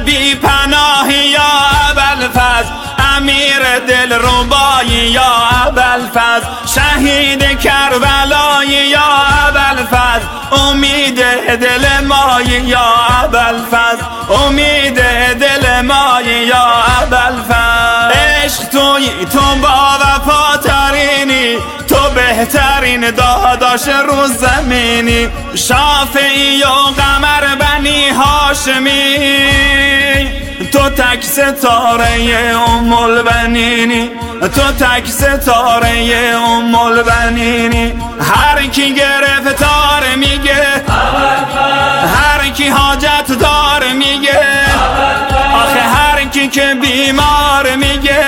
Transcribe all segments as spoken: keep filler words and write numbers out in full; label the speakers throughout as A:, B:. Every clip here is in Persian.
A: بی پناهی یا ابوالفضل، امیر دل ربایی یا ابوالفضل، شهید کربلایی یا ابوالفضل، امید دل مایی یا ابوالفضل، امید دل مایی یا ابوالفضل. عشق تویی، تو با وفاترینی، تو بهترین داداش رو زمینی، شافعی و قمر بنی هاشمی، تو تک ستاره ام البنینی، تو تک ستاره ام البنینی. هر کی گرفتار میگه هر کی حاجت دار میگه، آخه هر کی که بیمار میگه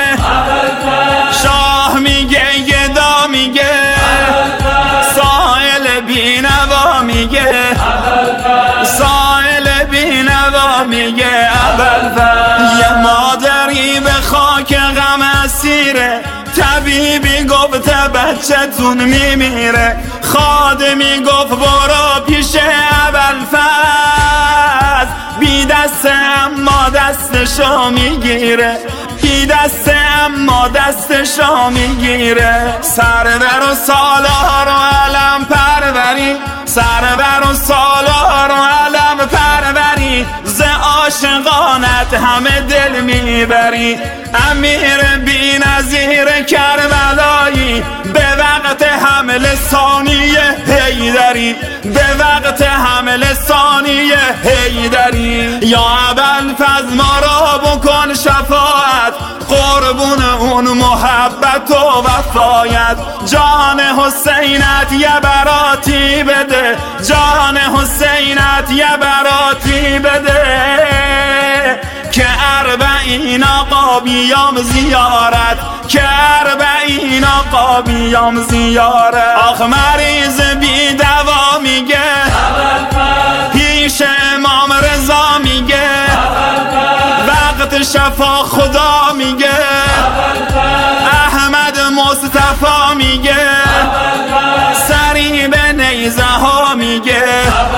A: شاه میگه، گدا میگه، سائل بینوا میگه، سائل بینوا میگه ابوالفضل. یه مادری به خاک غم اسیره، طبیبی گفت بچه‌تون میمیره، خادمی گفت برو پیش ابوالفضل، بی دسته اما دستشو میگیره، بی دسته اما دستشو میگیره. سرور و سالار و علم پروری، سرور و سالار و علم پروری، ز عاشقانت همه دل میبری. امیر بی نظیر کربلایی، به وقت حمل ثانیه حیدری، به وقت حمل ثانیه حیدری. یا ابوالفضل ما را بکن شفاعت، قربون اون محبت و وفایت. جان حسینت یه براتی بده، جان حسینت یه براتی بده، که اربعین آقا بیام زیارت، که اربعین آقا بیام زیارت. آخ مریض بی دوا میگه پیش امام رضا میگه، وقت شفا خدا میگه، احمد مصطفی میگه، سری به نیزه ها میگه.